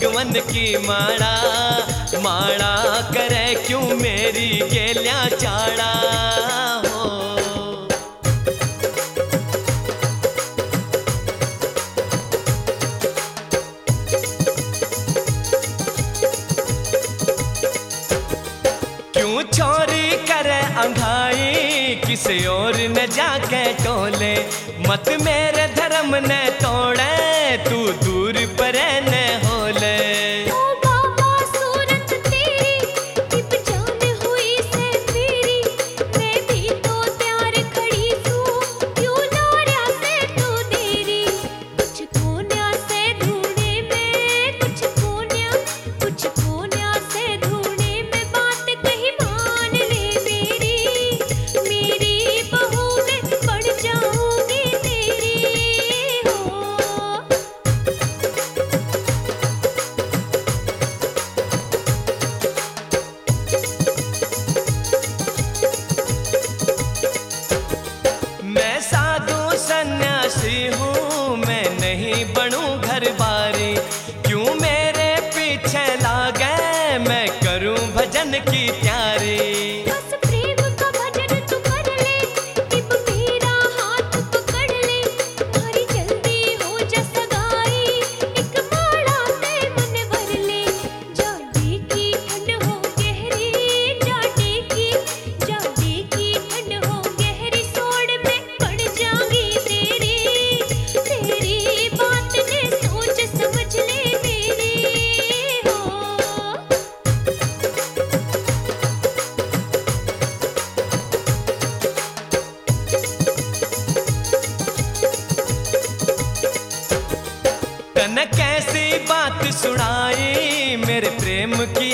भगवन की माड़ा, माड़ा करे क्यों मेरी गेल्या चाड़ा हो। क्यों छोरी करे अंधाई किसी और न जाके टोले, मत मेरे धर्म ने तोड़े तू दूर पर न होले। ओ बाबा सूरत तेरी इब जान हुई से मेरी, मैं भी तो प्यार खड़ी हूँ क्यों नारा से तू देरी। कुछ कोन्या से ढूंढे में, कुछ कोन्या से ढूंढे में बात कही मान ले मेरी, मेरी बहू में बढ़ जाऊंगी तेरी हो। मैं साधु सन्यासी हूँ, मैं नहीं बनूं घर बारी, क्यों मेरे पीछे लागे मैं करूं भजन की तैयारी। बस प्रेम का भजन तू कर ले, इब मेरा हाथ पकड़ ले, मारी जल्दी हो जा सगाई, एक माला से मन भर ले। जाने की ठंड हो गहरी, जाने की ठंड हो गहरी, सोड़ में पड़ जाऊंगी तेरी, तेरी बात ने सोच समझ ले मेरी हो। तन कैसी बात सुनाई मेरे प्रेम की